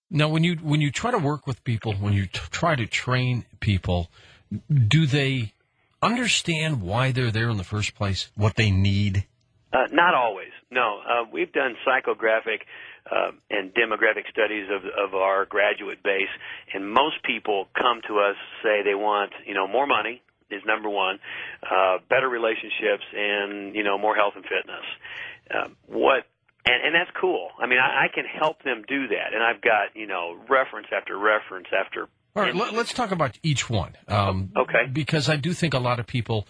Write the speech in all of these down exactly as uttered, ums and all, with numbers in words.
Now, when you when you try to work with people, when you t- try to train people, do they understand why they're there in the first place, what they need? Uh, not always. No, uh, we've done psychographic uh, and demographic studies of, of our graduate base, and most people come to us say they want, you know, more money is number one, uh, better relationships, and you know, more health and fitness. Uh, what and, and that's cool. I mean, I, I can help them do that, and I've got you know reference after reference after. All right, let, let's talk about each one. Um, okay. Because I do think a lot of people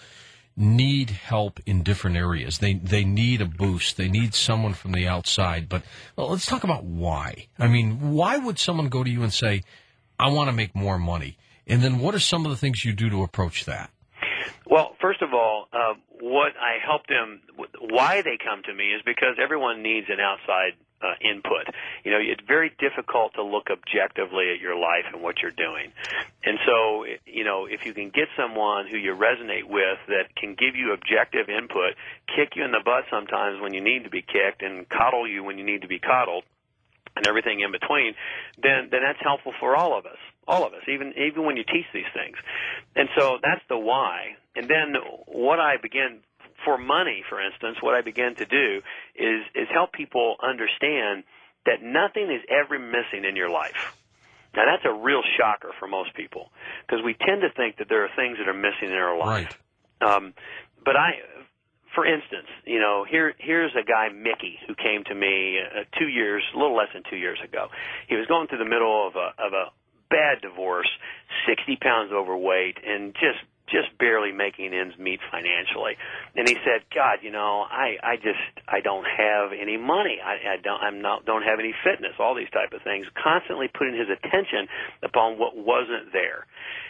need help in different areas. They they need a boost. They need someone from the outside. But well, let's talk about why. I mean, why would someone go to you and say, I want to make more money? And then what are some of the things you do to approach that? Well, first of all, uh, what I help them, why they come to me is because everyone needs an outside uh, input. You know, it's very difficult to look objectively at your life and what you're doing. And so, you know, if you can get someone who you resonate with that can give you objective input, kick you in the butt sometimes when you need to be kicked, and coddle you when you need to be coddled, and everything in between, then then that's helpful for all of us. All of us, even even when you teach these things. And so that's the why. And then what I begin, for money, for instance, what I begin to do is, is help people understand that nothing is ever missing in your life. Now, that's a real shocker for most people, because we tend to think that there are things that are missing in our life. Right. Um, but I... For instance, you know, here here's a guy, Mickey, who came to me uh, two years, a little less than two years ago. He was going through the middle of a of a bad divorce, sixty pounds overweight, and just just barely making ends meet financially. And he said, "God, you know, I I just I don't have any money. I, I don't I'm not don't have any fitness. All these type of things." Constantly putting his attention upon what wasn't there.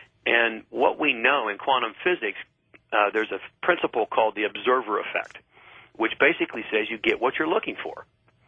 And what we know in quantum physics. Uh, there's a principle called the observer effect, which basically says you get what you're looking for.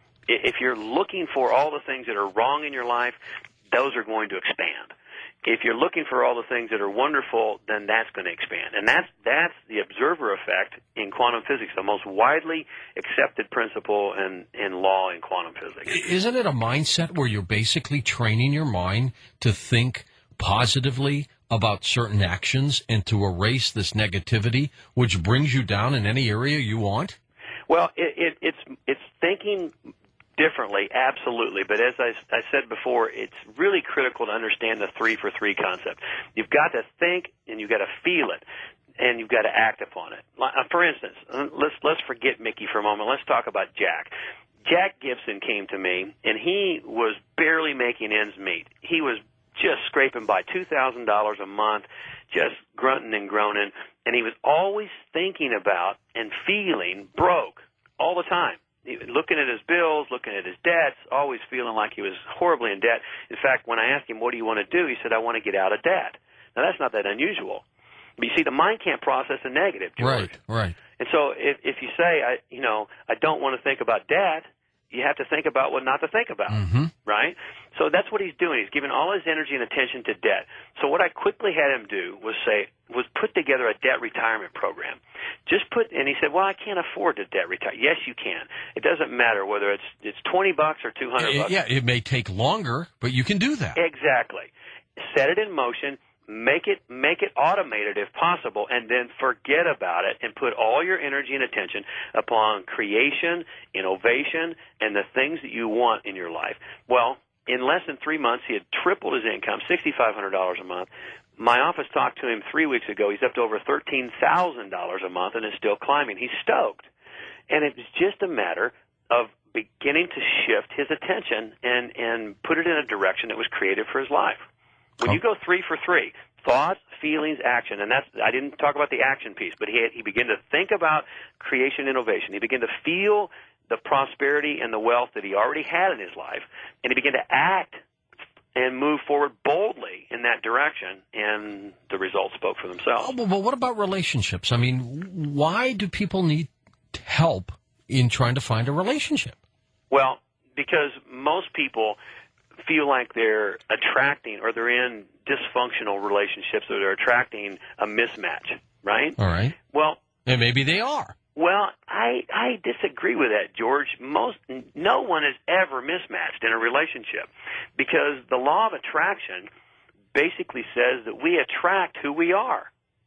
If you're looking for all the things that are wrong in your life, those are going to expand. If you're looking for all the things that are wonderful, then that's going to expand. And that's that's the observer effect in quantum physics, the most widely accepted principle and, and law in quantum physics. Isn't it a mindset where you're basically training your mind to think positively about certain actions and to erase this negativity, which brings you down in any area you want? Well, it, it, it's it's thinking differently, absolutely. But as I, I said before, it's really critical to understand the three for three concept. You've got to think and you've got to feel it, and you've got to act upon it. For instance, let's let's forget Mickey for a moment. Let's talk about Jack. Jack Gibson came to me, and he was barely making ends meet. He was just scraping by two thousand dollars a month, just grunting and groaning, and he was always thinking about and feeling broke all the time. He, looking at his bills, looking at his debts, always feeling like he was horribly in debt. In fact, when I asked him, what do you want to do, he said, I want to get out of debt. Now, that's not that unusual. But you see, the mind can't process a negative, George. Right, right. And so if, if you say, I, you know, I don't want to think about debt, you have to think about what not to think about, mm-hmm. right? So that's what he's doing. He's giving all his energy and attention to debt. So what I quickly had him do was say, was put together a debt retirement program. Just put, and he said, well, I can't afford to debt retire. Yes, you can. It doesn't matter whether it's it's twenty bucks or two hundred bucks. Yeah, it may take longer, but you can do that. Exactly. Set it in motion. Make it make it automated if possible, and then forget about it and put all your energy and attention upon creation, innovation, and the things that you want in your life. Well, in less than three months, he had tripled his income, six thousand five hundred dollars a month. My office talked to him three weeks ago. He's up to over thirteen thousand dollars a month and is still climbing. He's stoked. And it's just a matter of beginning to shift his attention and, and put it in a direction that was created for his life. When you go three for three, thoughts, feelings, action, and that's, I didn't talk about the action piece, but he had, he began to think about creation, innovation. He began to feel the prosperity and the wealth that he already had in his life, and he began to act and move forward boldly in that direction, and the results spoke for themselves. Oh, but what about relationships? I mean, why do people need help in trying to find a relationship? Well, because most people feel like they're attracting or they're in dysfunctional relationships or they're attracting a mismatch, right? All right. Well, and maybe they are. Well, I I disagree with that, George. Most no one is ever mismatched in a relationship because the law of attraction basically says that we attract who we are.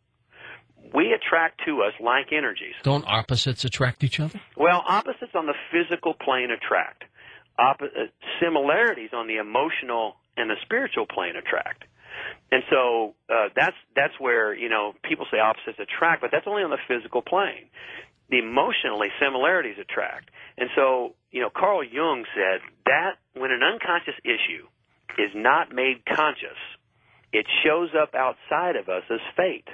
We attract to us like energies. Don't opposites attract each other? Well, opposites on the physical plane attract. Oppo- uh, similarities on the emotional and the spiritual plane attract. And so uh, that's that's where, you know, people say opposites attract, but that's only on the physical plane. The emotionally, similarities attract. And so, you know, Carl Jung said that when an unconscious issue is not made conscious, it shows up outside of us as fate.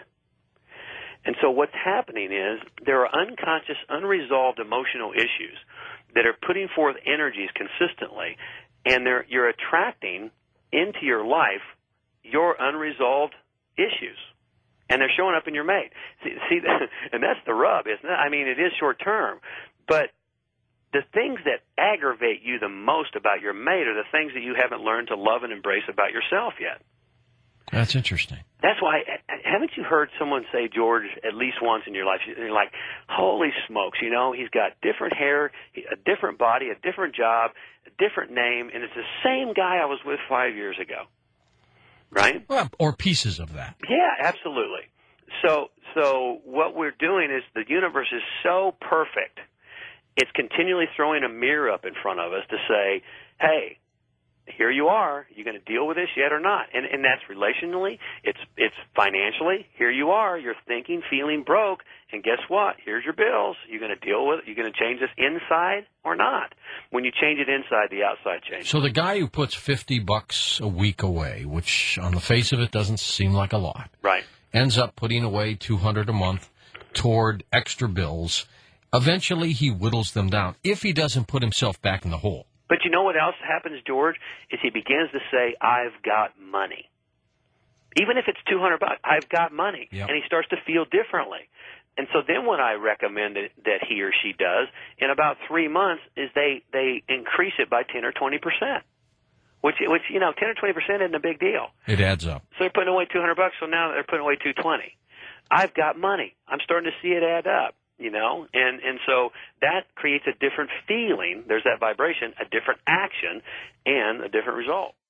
And so what's happening is there are unconscious, unresolved emotional issues that are putting forth energies consistently, and they're, you're attracting into your life your unresolved issues. And they're showing up in your mate. See, see, and that's the rub, isn't it? I mean, it is short term, but the things that aggravate you the most about your mate are the things that you haven't learned to love and embrace about yourself yet. That's interesting. That's why, haven't you heard someone say, George, at least once in your life, you're like, holy smokes, you know, he's got different hair, a different body, a different job, a different name, and it's the same guy I was with five years ago. Right? Well, or pieces of that. Yeah, absolutely. So, so what we're doing is the universe is so perfect, it's continually throwing a mirror up in front of us to say, hey, here you are. You going to deal with this yet or not? And and that's relationally. It's it's financially. Here you are. You're thinking, feeling broke, and guess what? Here's your bills. You're going to deal with it. You're going to change this inside or not. When you change it inside, the outside changes. So the guy who puts fifty bucks a week away, which on the face of it doesn't seem like a lot, right, ends up putting away two hundred a month toward extra bills. Eventually, he whittles them down if he doesn't put himself back in the hole. But you know what else happens, George, is he begins to say, I've got money. Even if it's two hundred bucks, I've got money. Yep. And he starts to feel differently. And so then what I recommend that, that he or she does in about three months is they, they increase it by ten or twenty percent. Which, which, you know, ten or twenty percent isn't a big deal. It adds up. So they're putting away two hundred bucks, so now they're putting away two hundred twenty. I've got money. I'm starting to see it add up. You know, and, and so that creates a different feeling. There's that vibration, a different action, and a different result.